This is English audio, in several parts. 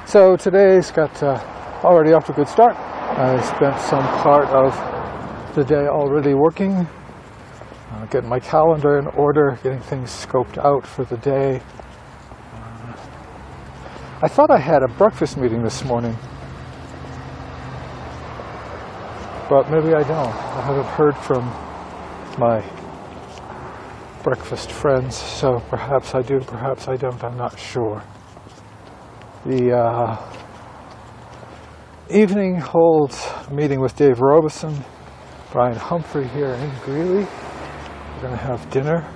So today's got already off to a good start. I spent some part of the day already working, getting my calendar in order, getting things scoped out for the day. I thought I had a breakfast meeting this morning, but maybe I don't. I haven't heard from my breakfast friends, so perhaps I do, perhaps I don't, I'm not sure. The evening holds a meeting with Dave Robeson, Brian Humphrey here in Greeley. We're going to have dinner,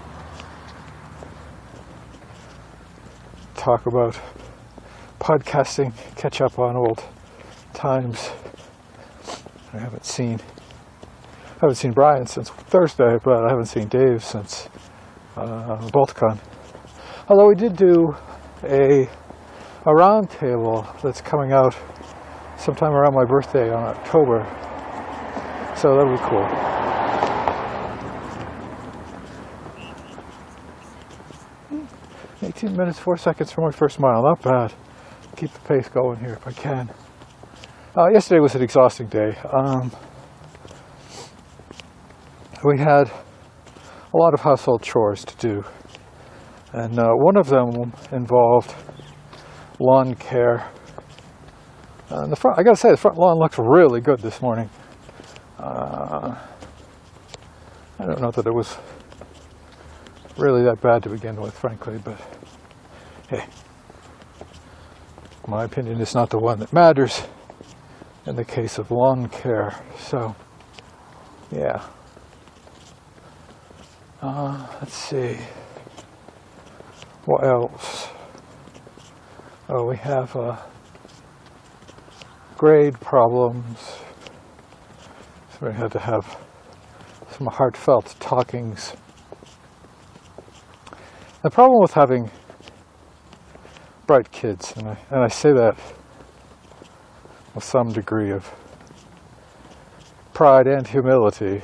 talk about podcasting, catch up on old times. I haven't seen Brian since Thursday, but I haven't seen Dave since Balticon. Although we did do a round table that's coming out sometime around my birthday on October, so that'll be cool. Hmm. 18 minutes, 4 seconds for my first mile, not bad. Keep the pace going here if I can. Yesterday was an exhausting day. We had a lot of household chores to do, and one of them involved lawn care. The front, I gotta say, the front lawn looks really good this morning. I don't know that it was really that bad to begin with, frankly, but hey, my opinion is not the one that matters in the case of lawn care. So, yeah. Let's see. What else? Oh, we have grade problems. So we had to have some heartfelt talkings. The problem with having bright kids, and I say that with some degree of pride and humility,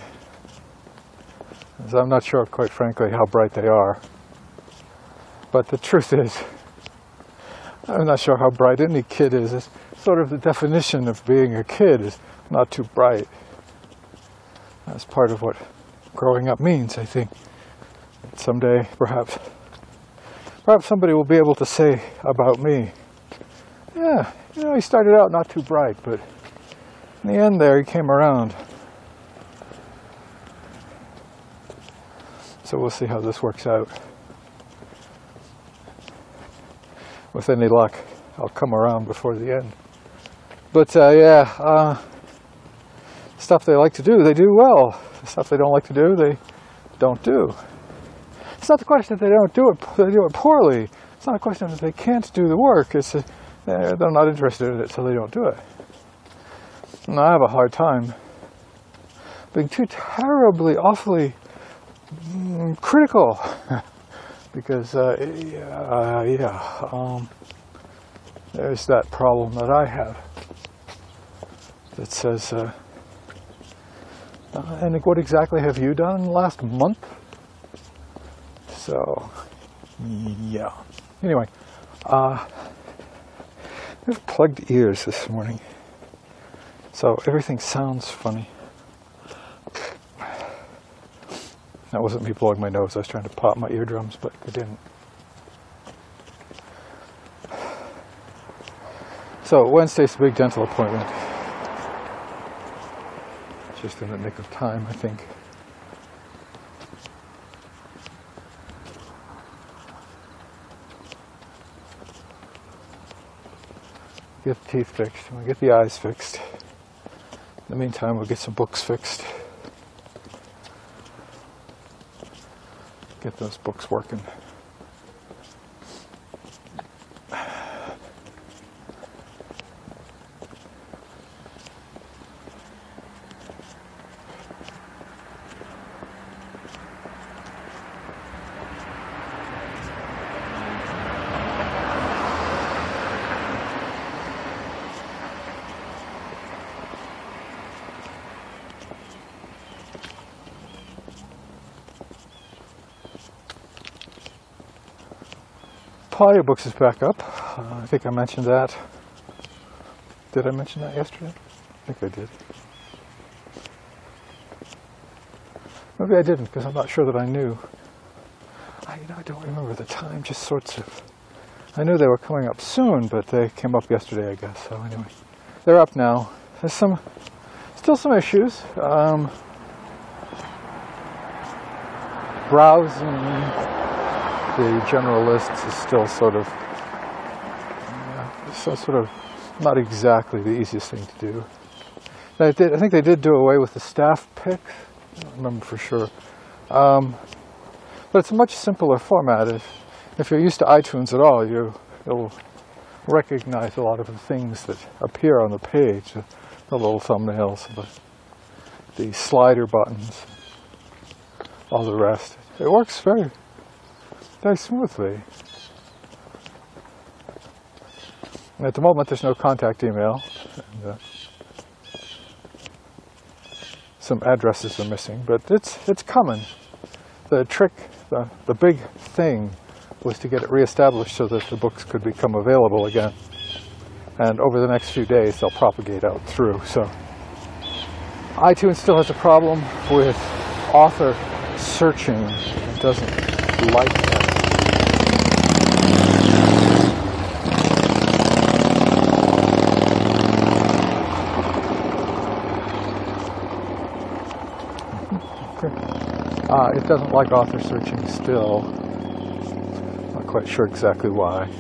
is I'm not sure, quite frankly, how bright they are. But the truth is, I'm not sure how bright any kid is. It's sort of the definition of being a kid is not too bright. That's part of what growing up means, I think. Someday, perhaps somebody will be able to say about me, yeah, you know, he started out not too bright, but in the end there, he came around. So we'll see how this works out. With any luck, I'll come around before the end. But stuff they like to do, they do well. The stuff they don't like to do, they don't do. It's not the question that they don't do it, they do it poorly. It's not a question that they can't do the work. It's they're not interested in it, so they don't do it. And I have a hard time being too terribly, awfully critical. Because, there's that problem that I have that says, and what exactly have you done in the last month? So, yeah. Anyway, I have plugged ears this morning, so everything sounds funny. That wasn't me blowing my nose. I was trying to pop my eardrums, but I didn't. So Wednesday's a big dental appointment. Just in the nick of time, I think. Get the teeth fixed. We'll get the eyes fixed. In the meantime, we'll get some books fixed. Get those books working. Apple Audiobooks is back up. I think I mentioned that. Did I mention that yesterday? I think I did. Maybe I didn't, because I'm not sure that I knew. I don't remember the time, just sorts of... I knew they were coming up soon, but they came up yesterday, I guess. So anyway, they're up now. There's still some issues. Browsing the general lists is still sort of not exactly the easiest thing to do. I think they did do away with the staff picks. I don't remember for sure. But it's a much simpler format. If you're used to iTunes at all, you'll recognize a lot of the things that appear on the page, the little thumbnails, the slider buttons, all the rest. It works very, very smoothly. And at the moment, there's no contact email. And, some addresses are missing, but it's coming. The trick, the big thing, was to get it reestablished so that the books could become available again. And over the next few days, they'll propagate out through. So iTunes still has a problem with author searching. It doesn't like that. It doesn't like author searching still. Not quite sure exactly why.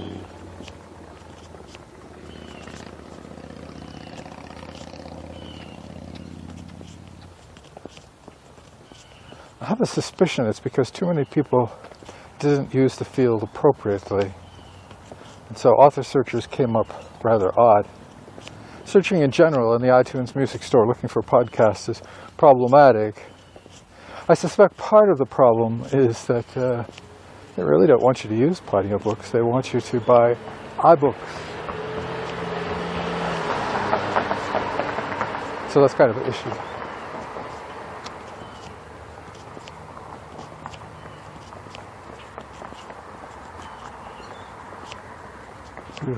I have a suspicion it's because too many people didn't use the field appropriately. And so author searchers came up rather odd. Searching in general in the iTunes Music Store looking for podcasts is problematic. I suspect part of the problem is that they really don't want you to use audiobooks. They want you to buy iBooks. So that's kind of an issue. Whew.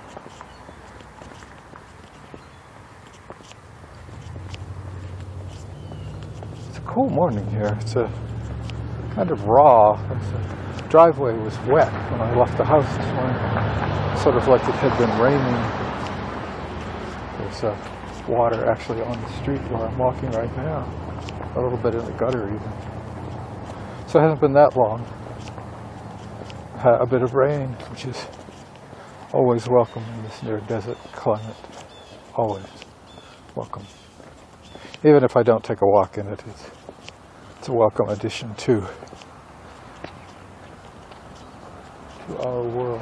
Cool morning here. It's a kind of raw. The driveway was wet when I left the house this morning, sort of like it had been raining. There's water actually on the street where I'm walking right now, a little bit in the gutter even. So it hasn't been that long. A bit of rain, which is always welcome in this near desert climate. Always welcome. Even if I don't take a walk in it, it's a welcome addition to our world.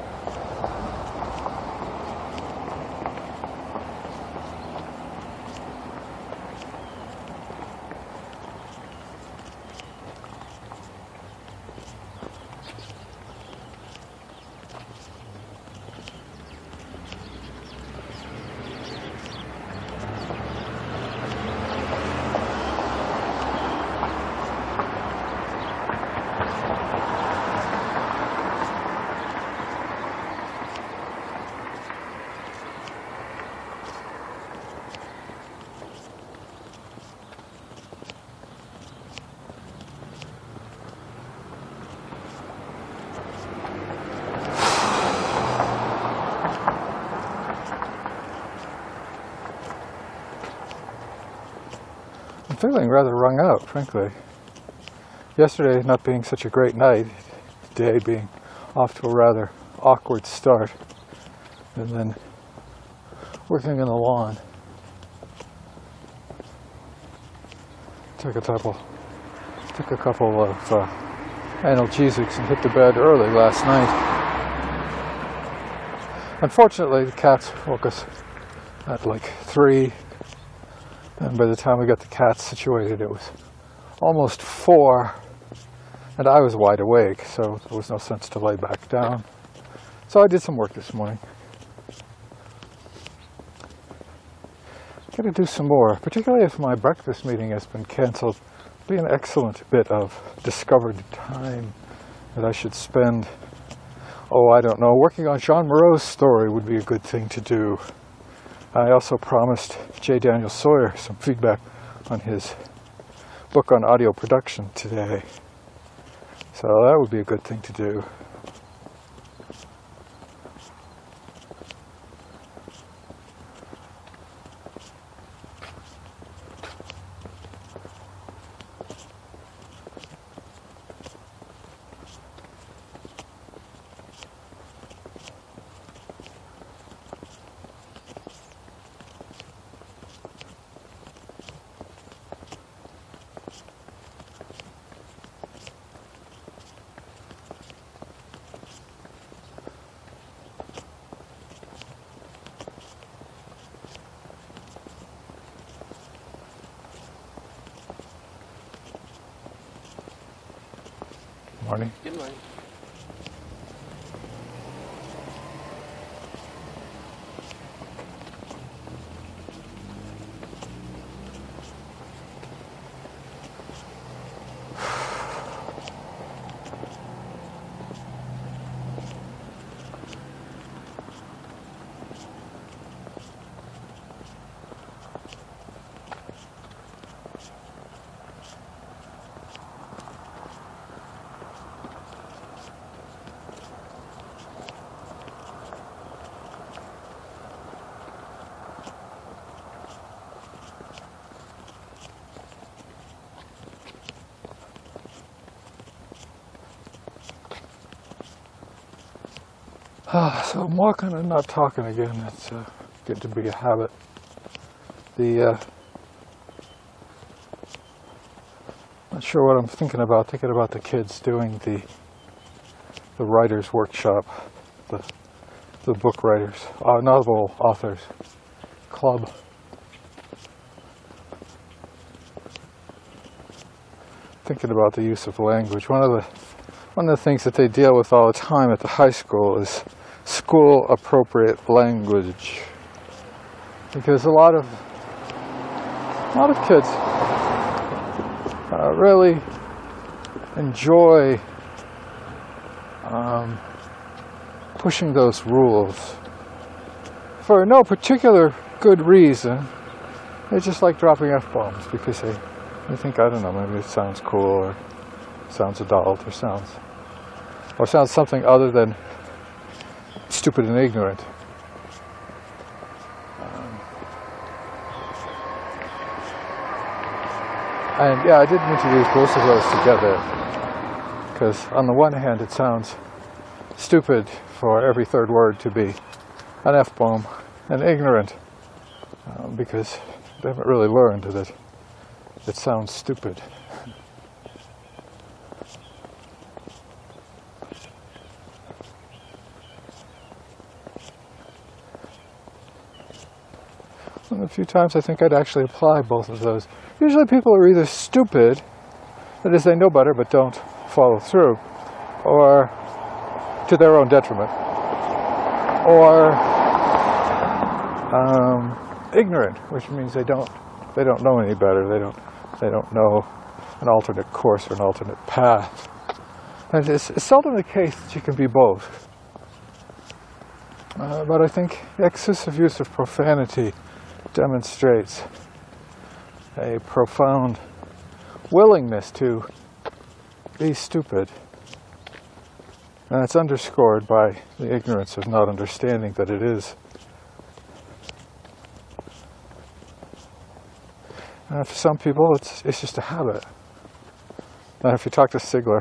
I'm feeling rather wrung out, frankly. Yesterday not being such a great night, today being off to a rather awkward start, and then working in the lawn. Took a couple of analgesics and hit the bed early last night. Unfortunately, the cats woke us at like 3. And by the time we got the cats situated, it was almost 4, and I was wide awake, so there was no sense to lay back down. So I did some work this morning. Got to do some more, particularly if my breakfast meeting has been canceled. It'd be an excellent bit of discovered time that I should spend Oh, I don't know. Working on Jean Moreau's story would be a good thing to do. I also promised J. Daniel Sawyer some feedback on his book on audio production today. So that would be a good thing to do. Morning. Good morning. So I'm walking and not talking again. That's good to be a habit. Not sure what I'm thinking about. Thinking about the kids doing the writers' workshop, the book writers, novel authors club. Thinking about the use of language. One of the things that they deal with all the time at the high school is school appropriate language, because a lot of kids really enjoy pushing those rules for no particular good reason. They just like dropping F-bombs because they think, I don't know, maybe it sounds cool or sounds adult or sounds something other than stupid and ignorant. And yeah, I didn't mean to use both of those together, because on the one hand it sounds stupid for every third word to be an F-bomb, and ignorant because they haven't really learned that it sounds stupid. And a few times I think I'd actually apply both of those. Usually people are either stupid, that is, they know better but don't follow through, or to their own detriment, or ignorant, which means they don't know any better. They don't know an alternate course or an alternate path. And it's seldom the case that you can be both. But I think excessive use of profanity demonstrates a profound willingness to be stupid. And it's underscored by the ignorance of not understanding that it is. And for some people, it's just a habit. Now, if you talk to Sigler,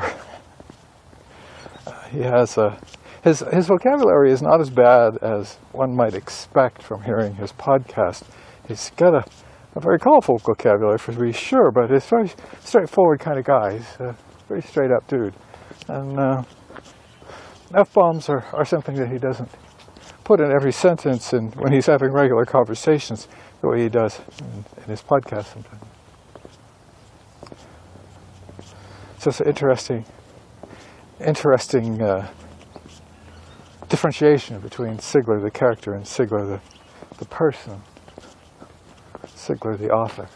he has his vocabulary is not as bad as one might expect from hearing his podcast. He's got a very colorful vocabulary, for to be sure, but he's a very straightforward kind of guy. He's a very straight-up dude. And F-bombs are something that he doesn't put in every sentence and when he's having regular conversations the way he does in his podcast sometimes. So it's an interesting differentiation between Sigler the character and Sigler the person. Sigler the author.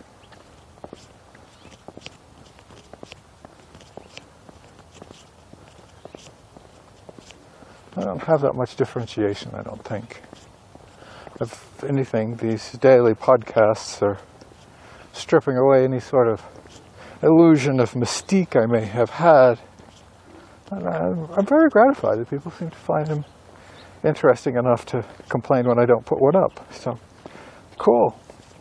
have that much differentiation, I don't think. If anything, these daily podcasts are stripping away any sort of illusion of mystique I may have had. And I'm very gratified that people seem to find them interesting enough to complain when I don't put one up. So, cool.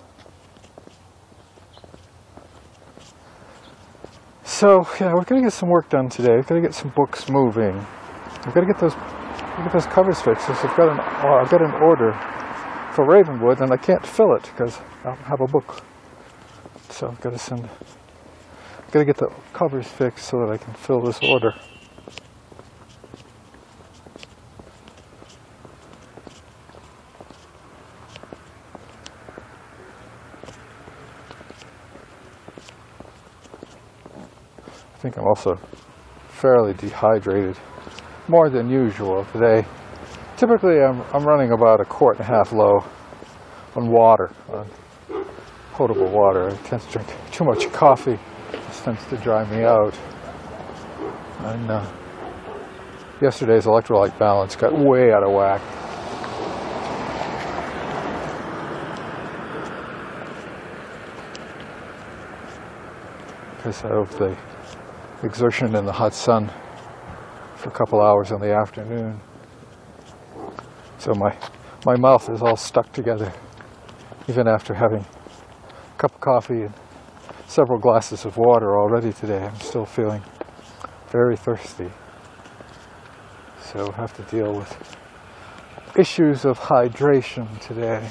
So, yeah, we're going to get some work done today. We've got to get some books moving. I've got to get those covers fixed. I've got an order for Ravenwood, and I can't fill it because I don't have a book. So I've got to get the covers fixed so that I can fill this order. I think I'm also fairly dehydrated, more than usual today. Typically I'm running about 1.5 quarts low on water, on potable water. I tend to drink too much coffee. This tends to dry me out. And yesterday's electrolyte balance got way out of whack. Because of the exertion in the hot sun for a couple hours in the afternoon. So my mouth is all stuck together, even after having a cup of coffee and several glasses of water already today. I'm still feeling very thirsty. So I have to deal with issues of hydration today.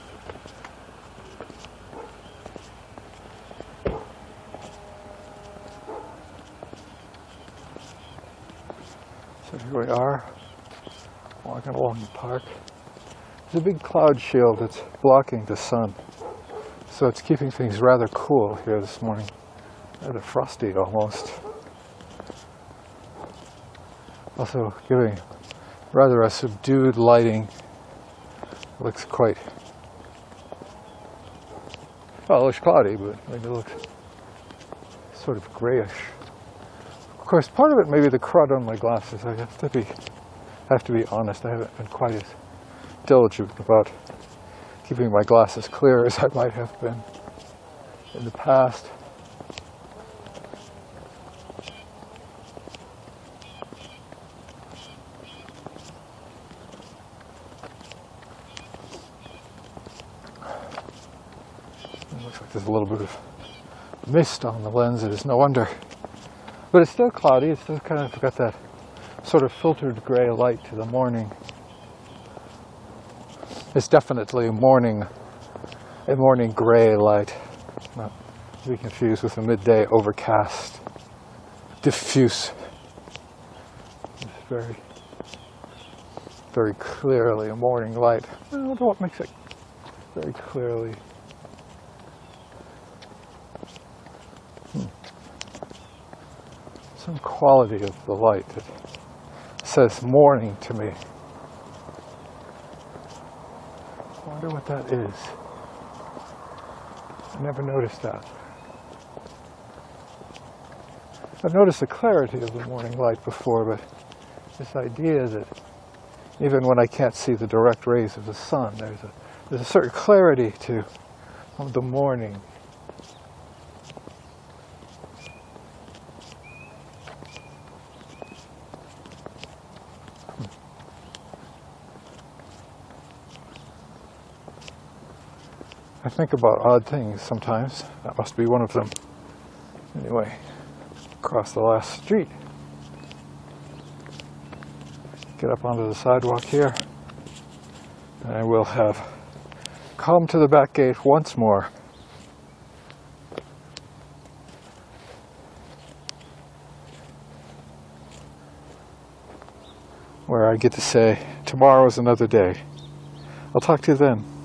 So here we are, walking along the park. There's a big cloud shield that's blocking the sun, so it's keeping things rather cool here this morning, rather frosty almost. Also giving rather a subdued lighting. It looks quite, well, it looks cloudy, but it looks sort of grayish. Of course, part of it may be the crud on my glasses. I have to be honest. I haven't been quite as diligent about keeping my glasses clear as I might have been in the past. It looks like there's a little bit of mist on the lens. It is no wonder. But it's still cloudy. It's still kind of got that sort of filtered gray light to the morning. It's definitely a morning gray light, not to be confused with a midday overcast, diffuse. It's very, very clearly a morning light. I don't know what makes it very clearly. Some quality of the light that says morning to me. I wonder what that is. I never noticed that. I've noticed the clarity of the morning light before, but this idea that even when I can't see the direct rays of the sun, there's a certain clarity to the morning. I think about odd things sometimes. That must be one of them. Anyway, across the last street. Get up onto the sidewalk here. And I will have come to the back gate once more. Where I get to say, tomorrow is another day. I'll talk to you then.